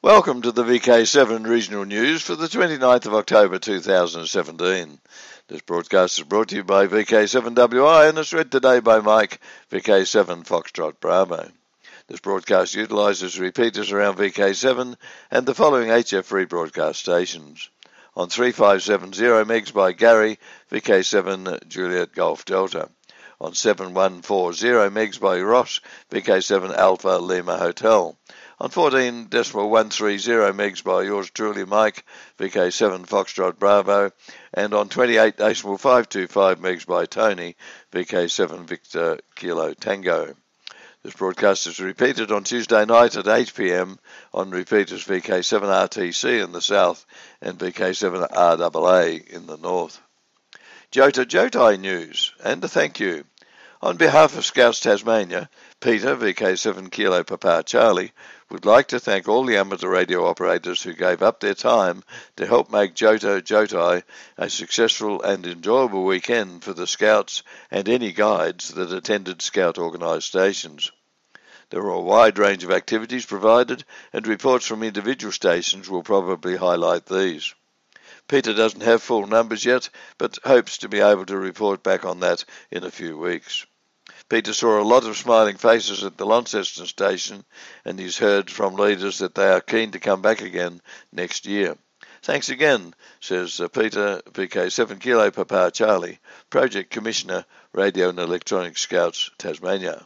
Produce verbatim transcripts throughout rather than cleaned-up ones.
Welcome to the V K seven Regional News for the twenty-ninth of October two thousand seventeen. This broadcast is brought to you by V K seven W I and is read today by Mike, V K seven Foxtrot Bravo. This broadcast utilises repeaters around V K seven and the following H F rebroadcast stations. On three five seven zero megs by Gary, V K seven Juliet Golf Delta. On seven one four zero megs by Ross, V K seven Alpha Lima Hotel. On fourteen point one three zero megs by yours truly Mike, V K seven Foxtrot Bravo, and on twenty-eight point five two five megs by Tony, V K seven Victor Kilo Tango. This broadcast is repeated on Tuesday night at eight p m on repeaters V K seven R T C in the south and V K seven R A A in the north. Jota Jotai News, and a thank you. On behalf of Scouts Tasmania, Peter, V K seven Kilo Papa Charlie, would like to thank all the amateur radio operators who gave up their time to help make Jota Jotai a successful and enjoyable weekend for the Scouts and any guides that attended Scout organised stations. There were a wide range of activities provided, and reports from individual stations will probably highlight these. Peter doesn't have full numbers yet, but hopes to be able to report back on that in a few weeks. Peter saw a lot of smiling faces at the Launceston station, and he's heard from leaders that they are keen to come back again next year. Thanks again, says Peter, V K seven Kilo Papa Charlie, Project Commissioner, Radio and Electronic Scouts, Tasmania.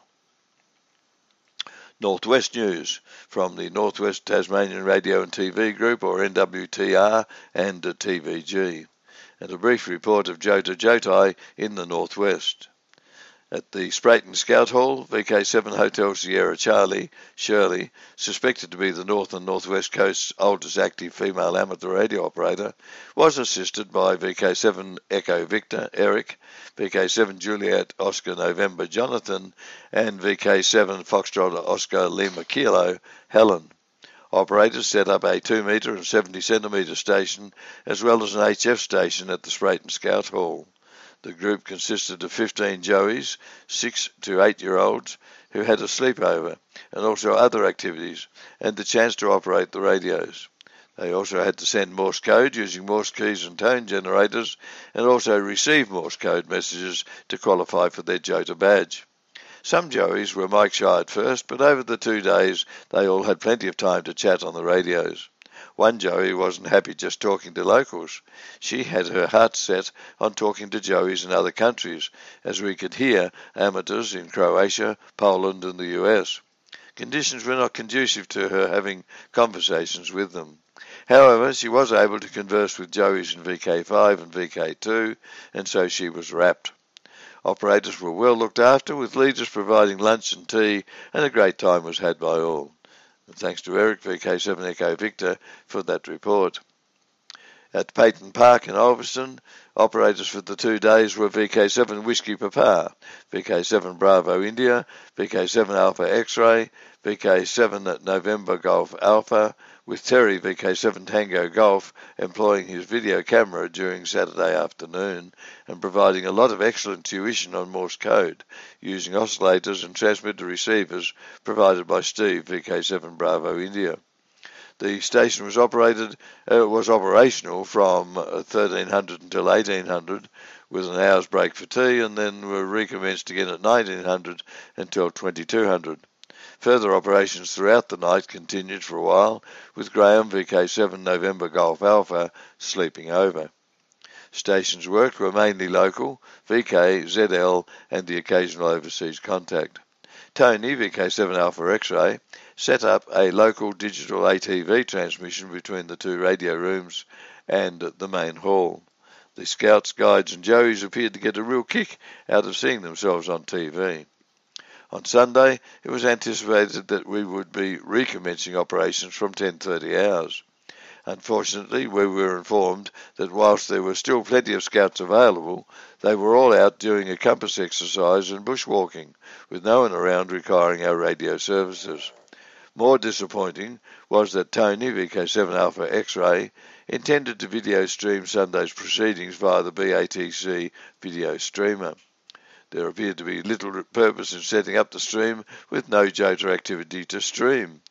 Northwest News from the Northwest Tasmanian Radio and T V Group, or N W T R, and T V G, and a brief report of Jota Jotai in the Northwest. At the Sprayton Scout Hall, V K seven Hotel Sierra Charlie, Shirley, suspected to be the North and Northwest Coast's oldest active female amateur radio operator, was assisted by V K seven Echo Victor, Eric, V K seven Juliet Oscar November Jonathan, and V K seven Foxtrot Oscar Lima Kilo, Helen. Operators set up a two metre and seventy centimetre station, as well as an H F station at the Sprayton Scout Hall. The group consisted of fifteen Joeys, six to eight-year-olds, who had a sleepover, and also other activities, and the chance to operate the radios. They also had to send Morse code using Morse keys and tone generators, and also receive Morse code messages to qualify for their Jota badge. Some Joeys were mic shy at first, but over the two days they all had plenty of time to chat on the radios. One Joey wasn't happy just talking to locals. She had her heart set on talking to Joeys in other countries, as we could hear amateurs in Croatia, Poland and the U S. Conditions were not conducive to her having conversations with them. However, she was able to converse with Joeys in V K five and V K two, and so she was wrapped. Operators were well looked after, with leaders providing lunch and tea, and a great time was had by all. And thanks to Eric, V K seven Echo Victor, for that report. At Peyton Park in Ulverston, operators for the two days were V K seven Whiskey Papa, V K seven Bravo India, V K seven Alpha X-Ray, V K seven November Golf Alpha, with Terry, V K seven Tango Golf, employing his video camera during Saturday afternoon and providing a lot of excellent tuition on Morse code, using oscillators and transmitter receivers provided by Steve, V K seven Bravo India. The station was operated uh, was operational from thirteen hundred until eighteen hundred, with an hour's break for tea, and then were recommenced again at nineteen hundred until twenty-two hundred. Further operations throughout the night continued for a while, with Graham, V K seven November Golf Alpha, sleeping over. Stations worked were mainly local, V K, Z L, and the occasional overseas contact. Tony, V K seven Alpha X-Ray, set up a local digital A T V transmission between the two radio rooms and the main hall. The Scouts, Guides and Joeys appeared to get a real kick out of seeing themselves on T V. On Sunday, it was anticipated that we would be recommencing operations from ten thirty hours. Unfortunately, we were informed that whilst there were still plenty of Scouts available, they were all out doing a compass exercise and bushwalking, with no one around requiring our radio services. More disappointing was that Tony, V K seven Alpha X-Ray, intended to video stream Sunday's proceedings via the B A T C video streamer. There appeared to be little purpose in setting up the stream with no Jota activity to stream.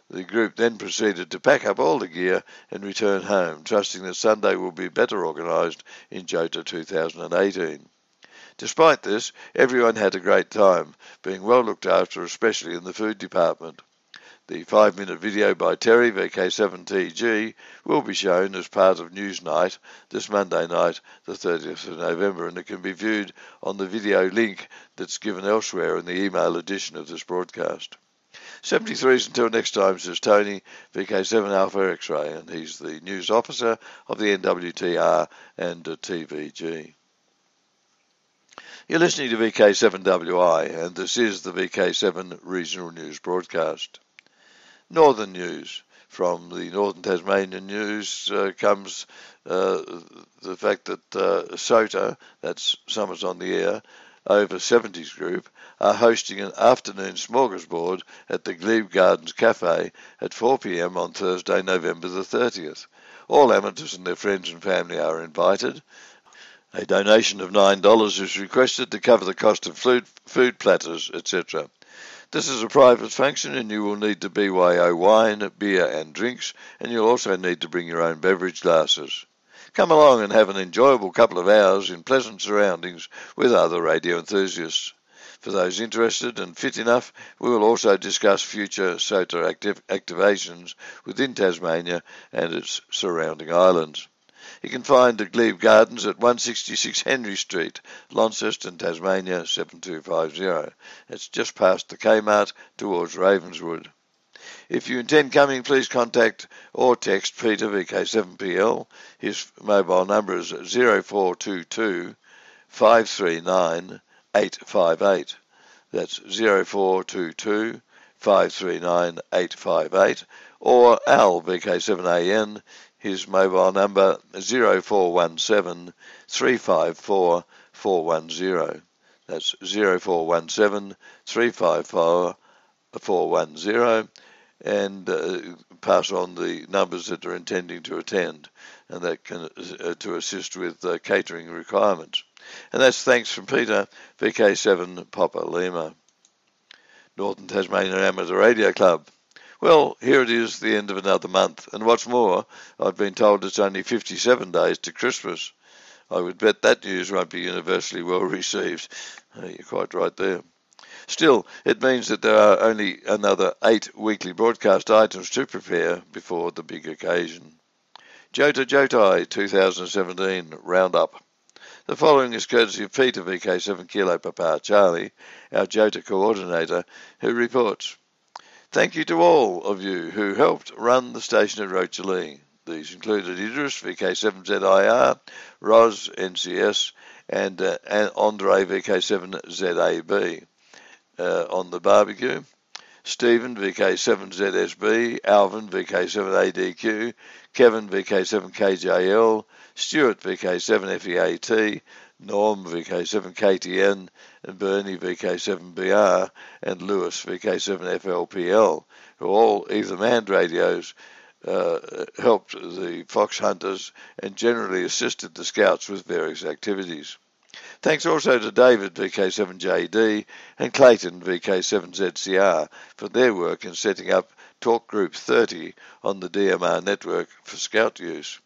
The group then proceeded to pack up all the gear and return home, trusting that Sunday will be better organised in Jota two thousand eighteen. Despite this, everyone had a great time, being well looked after, especially in the food department. The five-minute video by Terry, V K seven T G, will be shown as part of News Night this Monday night, the thirtieth of November, and it can be viewed on the video link that's given elsewhere in the email edition of this broadcast. seventy-threes until next time, says Tony, V K seven Alpha X-Ray, and he's the news officer of the N W T R and uh, T V G. You're listening to V K seven W I, and this is the V K seven Regional News Broadcast. Northern News. From the Northern Tasmanian News uh, comes uh, the fact that uh, SOTA, that's Summers on the Air, over seventies group, are hosting an afternoon smorgasbord at the Glebe Gardens Cafe at four p m on Thursday, November the thirtieth. All amateurs and their friends and family are invited. A donation of nine dollars is requested to cover the cost of food, food platters, et cetera. This is a private function and you will need to B Y O wine, beer and drinks, and you'll also need to bring your own beverage glasses. Come along and have an enjoyable couple of hours in pleasant surroundings with other radio enthusiasts. For those interested and fit enough, we will also discuss future SOTA activ- activations within Tasmania and its surrounding islands. You can find the Glebe Gardens at one sixty-six Henry Street, Launceston, Tasmania seven two five zero. It's just past the Kmart towards Ravenswood. If you intend coming, please contact or text Peter, V K seven P L. His mobile number is zero four two two, five three nine, eight five eight. That's zero four two two, five three nine, eight five eight. Or Al, V K seven A N. His mobile number zero four one seven, three five four, four one zero. That's zero four one seven, three five four, four one zero, and uh, pass on the numbers that are intending to attend, and that can uh, to assist with uh, catering requirements. And that's thanks from Peter, V K seven Papa Lima. Northern Tasmanian Amateur Radio Club. Well, here it is, the end of another month, and what's more, I've been told it's only fifty-seven days to Christmas. I would bet that news won't be universally well received. Oh, you're quite right there. Still, it means that there are only another eight weekly broadcast items to prepare before the big occasion. Jota Jotai twenty seventeen Roundup. The following is courtesy of Peter, V K seven Kilo Papa Charlie, our Jota coordinator, who reports. Thank you to all of you who helped run the station at Rochalee. These included Idris, V K seven Z I R, Roz, N C S, and, uh, and Andre, V K seven Z A B uh, on the barbecue. Stephen, V K seven Z S B, Alvin, V K seven A D Q, Kevin, V K seven K J L, Stuart, V K seven F E A T, Norm, V K seven K T N, and Bernie, V K seven B R, and Lewis, V K seven F L P L, who all either manned radios, uh, helped the fox hunters, and generally assisted the scouts with various activities. Thanks also to David, V K seven J D, and Clayton, V K seven Z C R, for their work in setting up Talk Group thirty on the D M R network for scout use.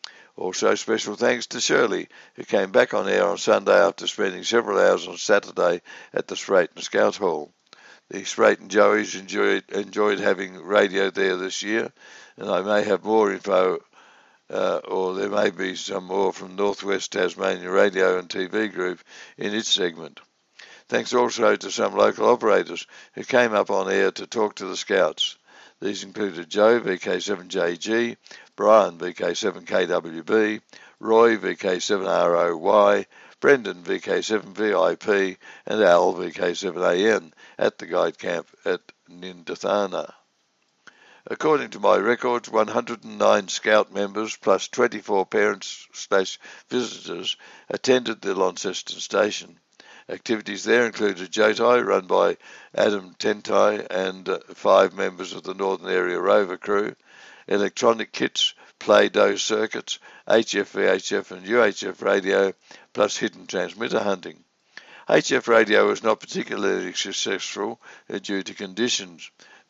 Also special thanks to Shirley, who came back on air on Sunday after spending several hours on Saturday at the Sprayton Scout Hall. The Sprayton Joeys enjoyed, enjoyed having radio there this year, and I may have more info, uh, or there may be some more from Northwest Tasmania Radio and T V Group in its segment. Thanks also to some local operators who came up on air to talk to the Scouts. These included Joe, V K seven J G, Brian, V K seven K W B, Roy, V K seven R O Y, Brendan, V K seven V I P, and Al, V K seven A N, at the guide camp at Nindathana. According to my records, one hundred nine Scout members plus twenty-four parents slash visitors attended the Launceston station. Activities there included Jotai, run by Adam Tentai and uh, five members of the Northern Area Rover crew, electronic kits, Play-Doh circuits, H F, V H F and U H F radio, plus hidden transmitter hunting. H F radio was not particularly successful uh, due to conditions.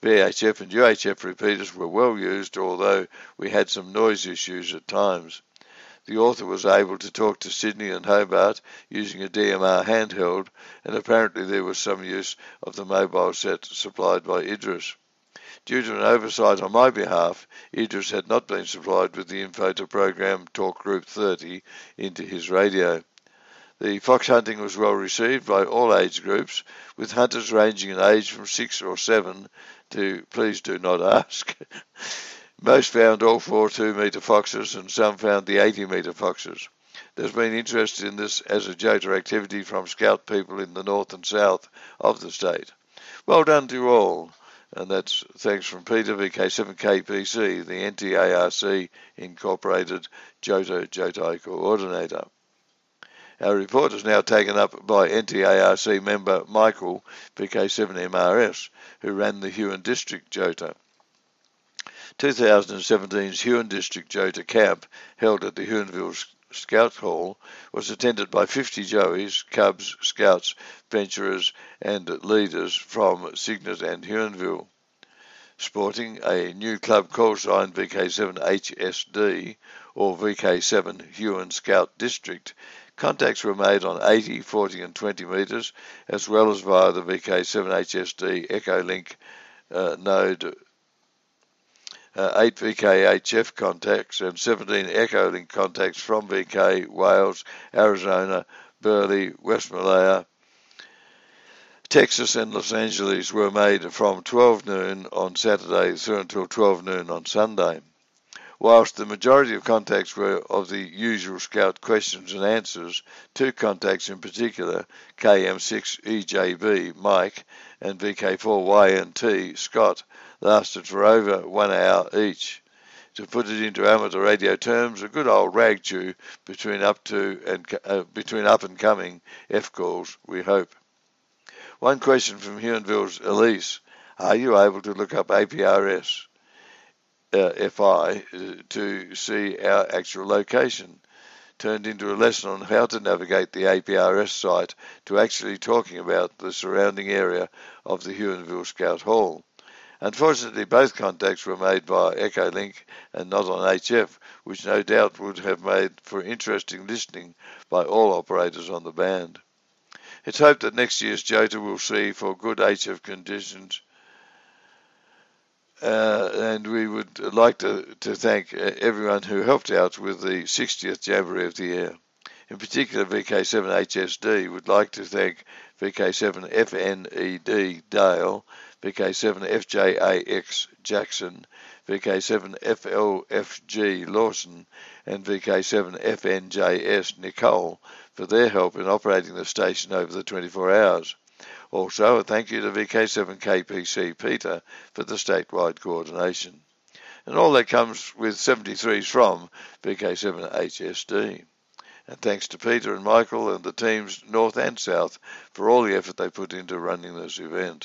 V H F and U H F repeaters were well used, although we had some noise issues at times. The author was able to talk to Sydney and Hobart using a D M R handheld, and apparently there was some use of the mobile set supplied by Idris. Due to an oversight on my behalf, Idris had not been supplied with the info to program Talk Group thirty into his radio. The fox hunting was well received by all age groups, with hunters ranging in age from six or seven to please do not ask. Most found all four two-metre foxes, and some found the eighty-metre foxes. There's been interest in this as a Jota activity from scout people in the north and south of the state. Well done to all, and that's thanks from Peter, V K seven K P C, the N T A R C Incorporated Jota Jotai Coordinator. Our report is now taken up by N T A R C member Michael, V K seven M R S, who ran the Huon District Jota. twenty seventeen's Huon District Jota Camp, held at the Huonville Scout Hall, was attended by fifty Joeys, Cubs, Scouts, Venturers and leaders from Cygnet and Huonville. Sporting a new club call sign V K seven H S D or V K seven Huon Scout District, contacts were made on eighty, forty and twenty metres, as well as via the V K seven H S D Echolink uh, node. Uh, eight V K H F contacts and seventeen Echolink contacts from V K, Wales, Arizona, Burleigh, West Malaya, Texas and Los Angeles were made from twelve noon on Saturday through until twelve noon on Sunday. Whilst the majority of contacts were of the usual Scout questions and answers, two contacts in particular, K M six E J B, Mike, and V K four Y N T, Scott, lasted for over one hour each. To put it into amateur radio terms, a good old rag chew between up to and uh, between up and coming F calls, we hope. One question from Huonville's Elise: are you able to look up A P R S uh, F I uh, to see our actual location? Turned into a lesson on how to navigate the A P R S site to actually talking about the surrounding area of the Huonville Scout Hall. Unfortunately, both contacts were made by Echolink and not on H F, which no doubt would have made for interesting listening by all operators on the band. It's hoped that next year's Jota will see for good H F conditions, uh, and we would like to, to thank everyone who helped out with the sixtieth Jamboree of the year. In particular, V K seven H S D would like to thank V K seven F N E D Dale, V K seven F J A X Jackson, V K seven F L F G Lawson, and V K seven F N J S Nicole for their help in operating the station over the twenty-four hours. Also, a thank you to V K seven K P C Peter for the statewide coordination. And all that comes with seventy-threes from V K seven H S D. And thanks to Peter and Michael and the teams north and south for all the effort they put into running this event.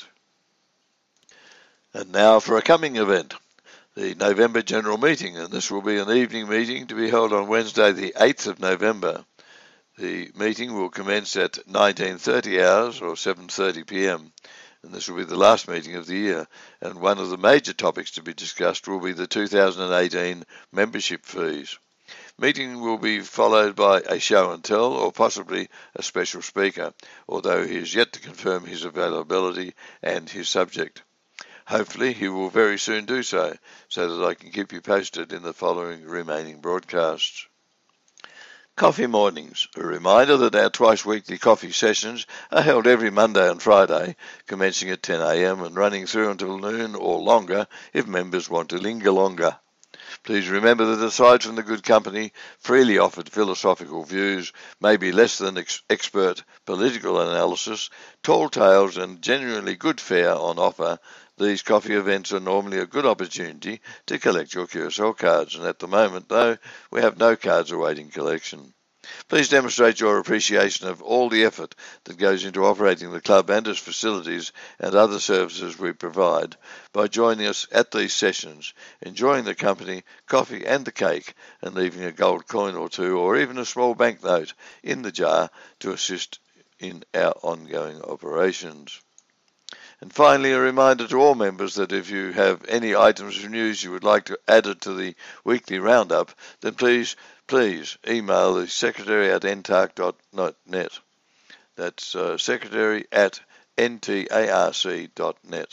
And now for a coming event, the November General Meeting, and this will be an evening meeting to be held on Wednesday the eighth of November. The meeting will commence at nineteen thirty hours or seven thirty p m, and this will be the last meeting of the year, and one of the major topics to be discussed will be the two thousand eighteen membership fees. Meeting will be followed by a show and tell or possibly a special speaker, although he is yet to confirm his availability and his subject. Hopefully he will very soon do so, so that I can keep you posted in the following remaining broadcasts. Coffee mornings. A reminder that our twice-weekly coffee sessions are held every Monday and Friday, commencing at ten a m and running through until noon or longer if members want to linger longer. Please remember that aside from the good company, freely offered philosophical views, maybe less than ex- expert political analysis, tall tales and genuinely good fare on offer, these coffee events are normally a good opportunity to collect your Curacao cards, and at the moment, though, we have no cards awaiting collection. Please demonstrate your appreciation of all the effort that goes into operating the club and its facilities and other services we provide by joining us at these sessions, enjoying the company, coffee and the cake, and leaving a gold coin or two or even a small banknote in the jar to assist in our ongoing operations. And finally, a reminder to all members that if you have any items of news you would like to add it to the weekly roundup, then please, please email the secretary at n t a r c dot net. That's uh, secretary at n t a r c dot net.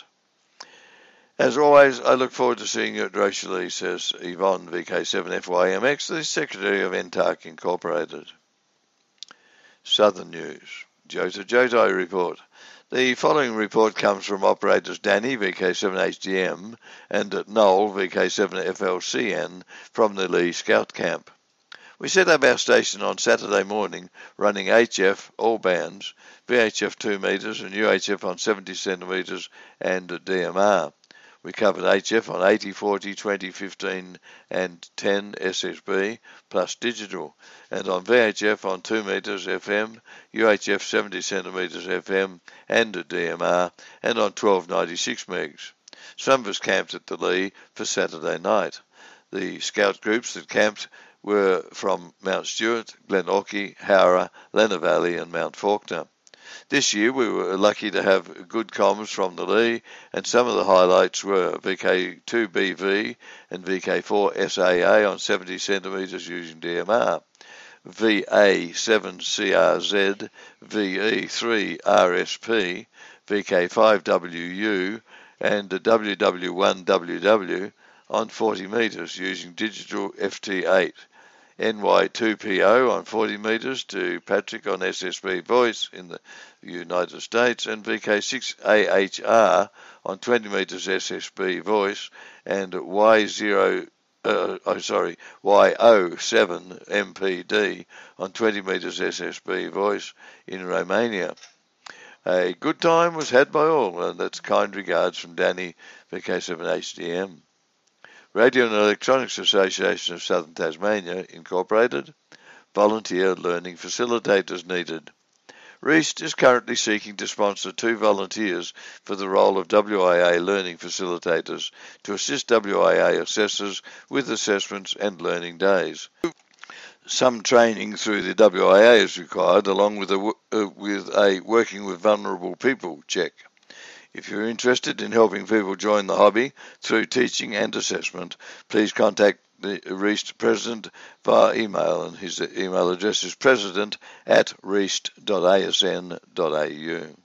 As always, I look forward to seeing you at Rochelle, says Yvonne, V K seven F Y M X, the Secretary of N T A R C Incorporated. Southern News. Jota Jotai report. The following report comes from operators Danny, V K seven H D M, and Noel, V K seven F L C N, from the Lee Scout Camp. We set up our station on Saturday morning, running H F, all bands, V H F two metres and U H F on seventy centimetres, and D M R. We covered H F on eighty, forty, twenty, fifteen and ten S S B plus digital, and on V H F on two metres F M, U H F seventy centimetres F M and D M R, and on twelve ninety-six megs. Some of us camped at the Lee for Saturday night. The scout groups that camped were from Mount Stewart, Glen Orchy, Howrah, Lenna Valley and Mount Faulkner. This year we were lucky to have good comms from the Lee, and some of the highlights were V K two B V and V K four S A A on seventy centimetres using D M R, V A seven C R Z, V E three R S P, V K five W U and W W one W W on forty metres using digital F T eight. N Y two P O on forty metres to Patrick on S S B voice in the United States, and V K six A H R on twenty metres S S B voice, and Y zero uh, oh sorry Y zero seven M P D on twenty metres S S B voice in Romania. A good time was had by all, and that's kind regards from Danny, V K seven H D M. Radio and Electronics Association of Southern Tasmania, Incorporated. Volunteer learning facilitators needed. REAST is currently seeking to sponsor two volunteers for the role of W I A learning facilitators to assist W I A assessors with assessments and learning days. Some training through the W I A is required, along with a, uh, with a Working with Vulnerable People check. If you're interested in helping people join the hobby through teaching and assessment, please contact the REAST president via email, and his email address is president at reast dot a s n dot a u.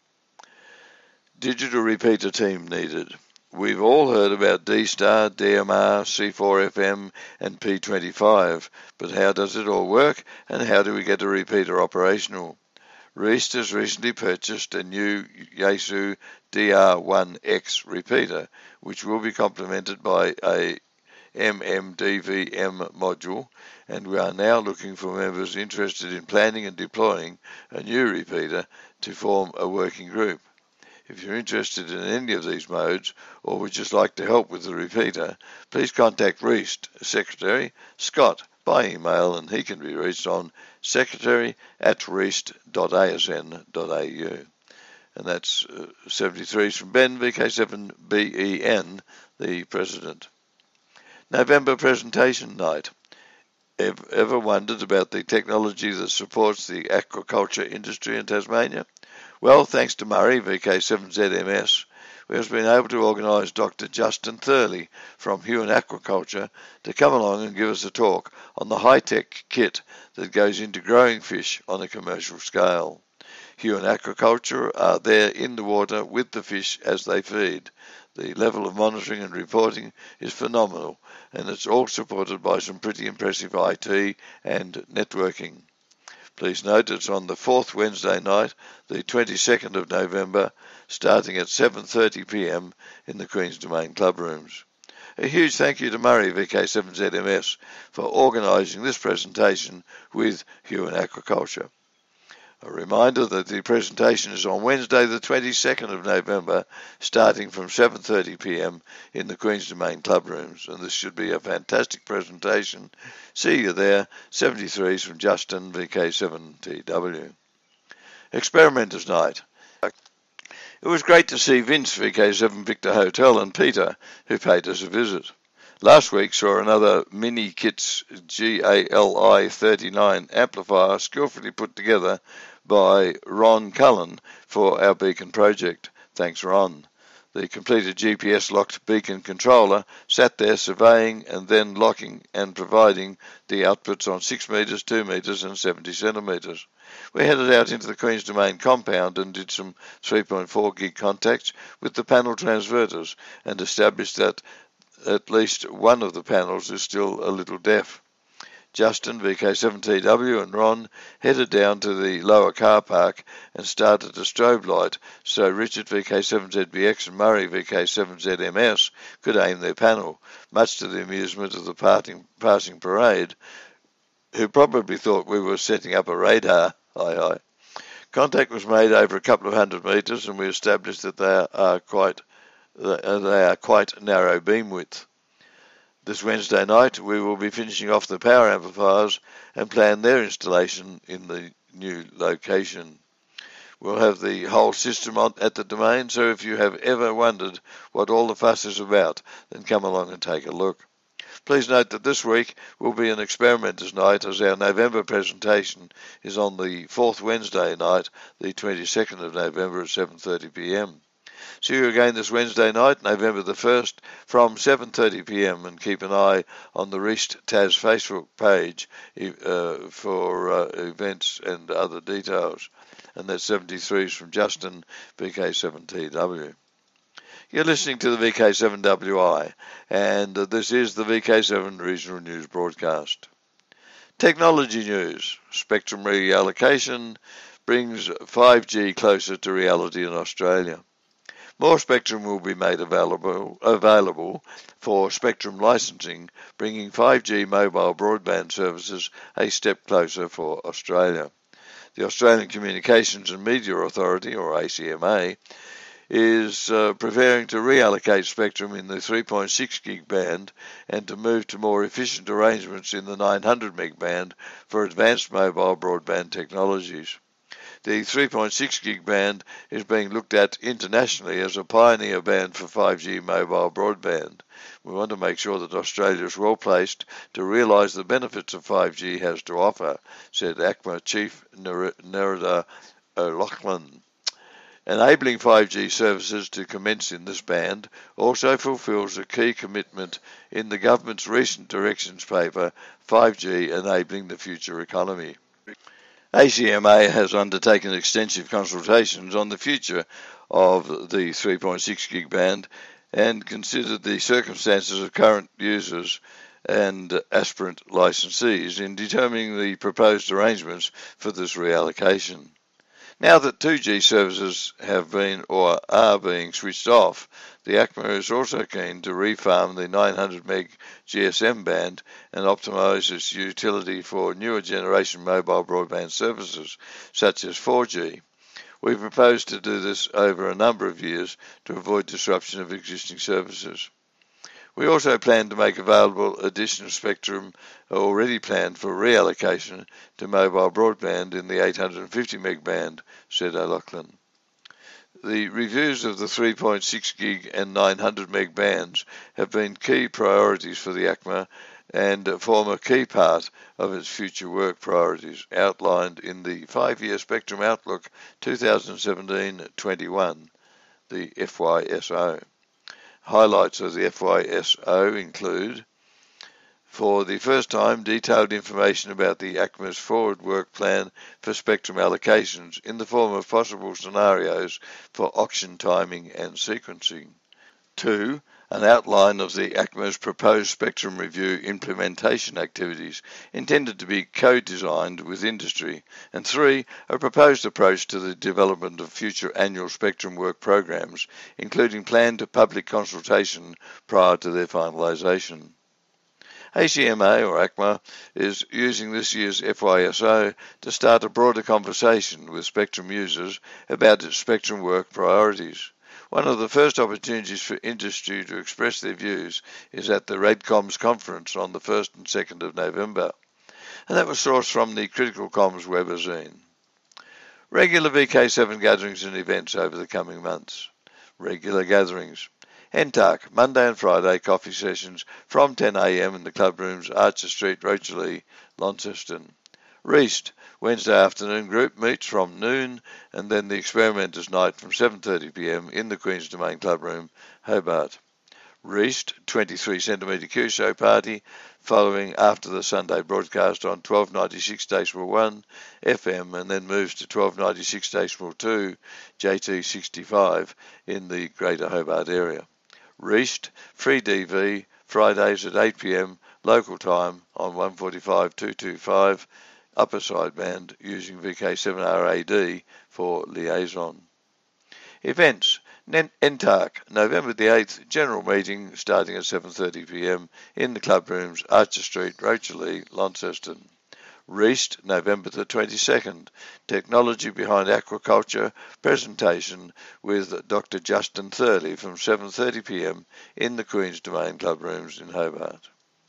Digital repeater team needed. We've all heard about D-Star, D M R, C four F M and P twenty-five, but how does it all work, and how do we get a repeater operational? REAST has recently purchased a new Yaesu D R one X repeater, which will be complemented by a M M D V M module, and we are now looking for members interested in planning and deploying a new repeater to form a working group. If you're interested in any of these modes, or would just like to help with the repeater, please contact REAST Secretary Scott by email, and he can be reached on secretary at reast dot a s n dot a u. And that's uh, seventy-three from Ben, V K seven B E N, the President. November presentation night. Ever, ever wondered about the technology that supports the aquaculture industry in Tasmania? Well, thanks to Murray, V K seven Z M S, we have been able to organise Doctor Justin Thurley from Huon Aquaculture to come along and give us a talk on the high-tech kit that goes into growing fish on a commercial scale. Huon Aquaculture are there in the water with the fish as they feed. The level of monitoring and reporting is phenomenal, and it's all supported by some pretty impressive I T and networking. Please note it's on the fourth Wednesday night, the twenty-second of November, starting at seven thirty p m in the Queen's Domain Club Rooms. A huge thank you to Murray, V K seven Z M S, for organising this presentation with Huon Aquaculture. A reminder that the presentation is on Wednesday the twenty-second of November, starting from seven thirty p m in the Queen's Domain Club Rooms, and this should be a fantastic presentation. See you there. seventy-threes from Justin, V K seven T W. Experimenters Night. It was great to see Vince, V K seven Victor Hotel, and Peter, who paid us a visit. Last week saw another Mini Kits G A L I thirty-nine amplifier skillfully put together by Ron Cullen for our Beacon project. Thanks, Ron. The completed G P S-locked beacon controller sat there surveying and then locking and providing the outputs on six metres, two metres and seventy centimetres. We headed out into the Queen's Domain compound and did some three point four gig contacts with the panel transverters and established that at least one of the panels is still a little deaf. Justin, V K seven T W, and Ron headed down to the lower car park and started a strobe light so Richard, V K seven Z B X, and Murray, V K seven Z M S, could aim their panel, much to the amusement of the parting, passing parade, who probably thought we were setting up a radar. Hi, hi. Contact was made over a couple of hundred metres, and we established that they are quite, they are quite narrow beam width. This Wednesday night we will be finishing off the power amplifiers and plan their installation in the new location. We'll have the whole system on at the Domain, so if you have ever wondered what all the fuss is about, then come along and take a look. Please note that this week will be an experimenter's night, as our November presentation is on the fourth Wednesday night, the twenty-second of November at seven thirty p m. See you again this Wednesday night, November the first, from seven thirty p m, and keep an eye on the Reached Taz Facebook page uh, for uh, events and other details. And that's seventy-threes from Justin, V K seven T W. You're listening to the V K seven W I, and uh, this is the V K seven Regional News Broadcast. Technology news. Spectrum reallocation brings five G closer to reality in Australia. More spectrum will be made available, available for spectrum licensing, bringing five G mobile broadband services a step closer for Australia. The Australian Communications and Media Authority, or A C M A, is uh, preparing to reallocate spectrum in the three point six gig band and to move to more efficient arrangements in the nine hundred meg band for advanced mobile broadband technologies. The three point six gig band is being looked at internationally as a pioneer band for five G mobile broadband. We want to make sure that Australia is well placed to realise the benefits of five G has to offer, said A C M A Chief Nerida O'Loughlin. Enabling five G services to commence in this band also fulfils a key commitment in the government's recent directions paper, five G Enabling the Future Economy. A C M A has undertaken extensive consultations on the future of the three point six gig band and considered the circumstances of current users and aspirant licensees in determining the proposed arrangements for this reallocation. Now that two G services have been or are being switched off, the A C M A is also keen to refarm the nine hundred meg G S M band and optimise its utility for newer generation mobile broadband services, such as four G. We propose to do this over a number of years to avoid disruption of existing services. We also plan to make available additional spectrum already planned for reallocation to mobile broadband in the eight hundred fifty meg band, said O'Loughlin. The reviews of the three point six gig and nine hundred meg bands have been key priorities for the A C M A and form a key part of its future work priorities outlined in the five-year Spectrum Outlook twenty seventeen twenty-one, the F Y S O. Highlights of the F Y S O include, for the first time, detailed information about the A C M A's forward work plan for spectrum allocations in the form of possible scenarios for auction timing and sequencing. Two, an outline of the A C M A's proposed spectrum review implementation activities intended to be co-designed with industry. And three, a proposed approach to the development of future annual spectrum work programs, including planned public consultation prior to their finalisation. A C M A, or A C M A, is using this year's F Y S O to start a broader conversation with spectrum users about its spectrum work priorities. One of the first opportunities for industry to express their views is at the RadComs conference on the first and second of November, and that was sourced from the Critical Comms webazine. Regular V K seven gatherings and events over the coming months. Regular gatherings. N T A R C, Monday and Friday coffee sessions from ten a m in the club rooms, Archer Street, Rochalee, Launceston. Reist, Wednesday afternoon group meets from noon, and then the Experimenters Night from seven thirty p m in the Queen's Domain Club Room, Hobart. Reist, twenty-three centimetre Q show party, following after the Sunday broadcast on twelve ninety-six Decibel one F M, and then moves to twelve ninety-six Decibel two J T sixty-five in the Greater Hobart area. Reist, free D V, Fridays at eight p m local time on one forty-five two twenty-five upper sideband using V K seven R A D for liaison. Events. N T A C, November the eighth, general meeting starting at seven thirty p m in the club rooms, Archer Street, Rocherlea, Launceston. Reist, November the twenty-second, Technology Behind Aquaculture presentation with Doctor Justin Thurley from seven thirty p m in the Queen's Domain Club Rooms in Hobart.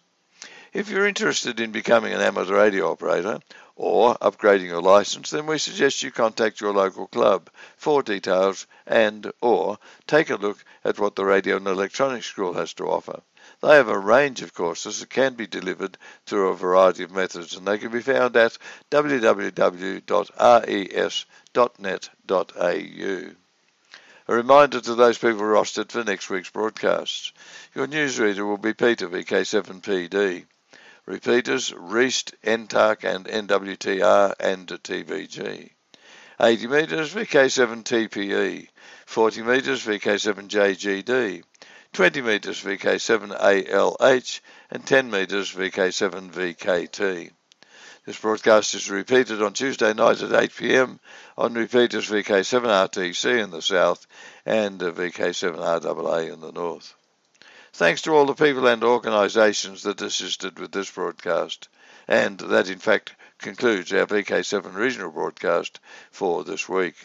If you're interested in becoming an amateur radio operator or upgrading your licence, then we suggest you contact your local club for details and or take a look at what the Radio and Electronics School has to offer. They have a range of courses that can be delivered through a variety of methods, and they can be found at w w w dot res dot net dot a u. A reminder to those people rostered for next week's broadcasts. Your newsreader will be Peter, V K seven P D. Repeaters, Reist, N T A C and N W T R and T V G. eighty metres, V K seven T P E. forty metres, V K seven J G D. twenty metres, V K seven A L H. And ten metres, V K seven V K T. This broadcast is repeated on Tuesday night at eight p m on repeaters V K seven R T C in the south and V K seven R A A in the north. Thanks to all the people and organisations that assisted with this broadcast. And that, in fact, concludes our V K seven regional broadcast for this week.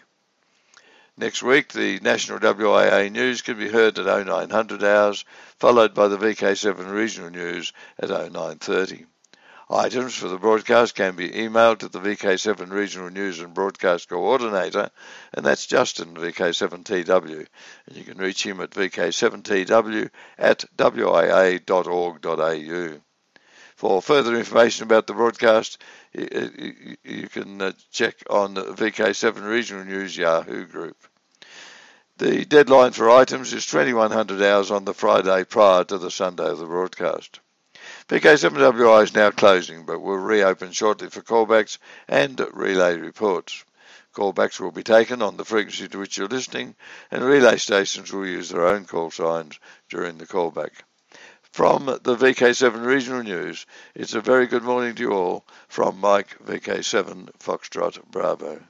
Next week, the National W I A News can be heard at oh nine hundred hours, followed by the V K seven regional news at oh nine thirty. Items for the broadcast can be emailed to the V K seven Regional News and Broadcast Coordinator, and that's Justin, V K seven T W. And you can reach him at V K seven T W at w i a dot org dot a u. For further information about the broadcast, you can check on the V K seven Regional News Yahoo group. The deadline for items is twenty-one hundred hours on the Friday prior to the Sunday of the broadcast. V K seven W I is now closing, but will reopen shortly for callbacks and relay reports. Callbacks will be taken on the frequency to which you're listening, and relay stations will use their own call signs during the callback. From the V K seven Regional News, it's a very good morning to you all from Mike, V K seven Foxtrot Bravo.